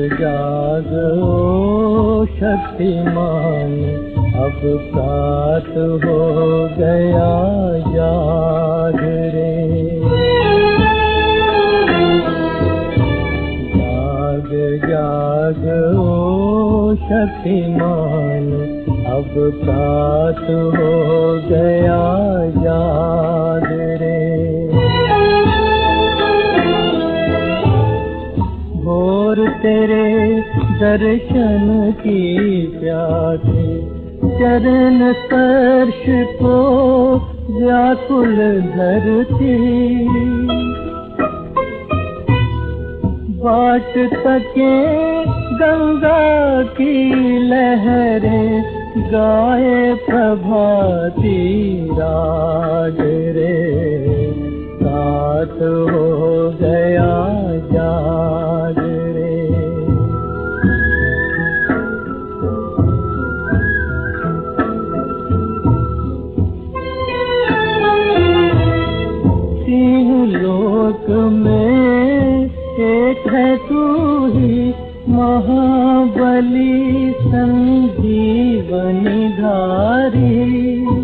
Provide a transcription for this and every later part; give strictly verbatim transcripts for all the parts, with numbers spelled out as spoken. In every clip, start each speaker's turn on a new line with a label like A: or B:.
A: जाग ओ शक्तिमान, अब प्रात हो गया जाग रे। जाग जाग ओ शक्तिमान, अब प्रात हो गया जाग रे। भोर तेरे दर्शन की प्यासे, चरण स्पर्श को व्याकुल धरती। बाट तके गंगा की लहरें, गाए प्रभाती राग रे। रात हो गया जाग रे। तीन लोक में एक है तू ही, महाबली संजीवनी धारी।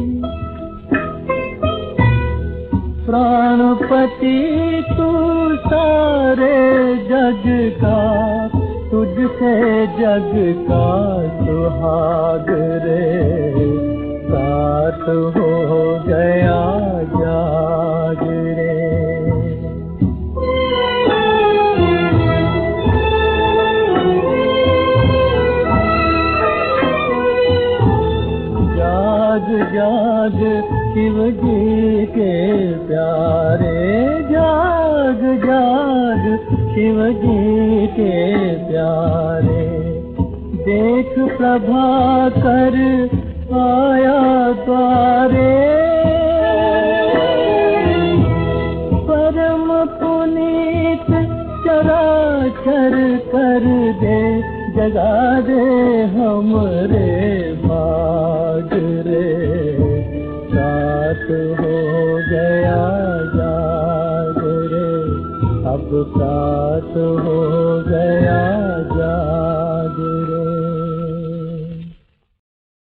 A: प्राणपति तू सारे जग का, तुझसे जग का सुहाग रे। रात हो गया जाग रे। जाग जाग शिव जी के प्यारे, जाग जाग शिव जी के प्यारे। देख प्रभाकर आया द्वारे, परम पुनीत चराचर कर दे, जगा दे हमरे भाग रे। रात हो गया जाग रे, अब रात हो गया जाग।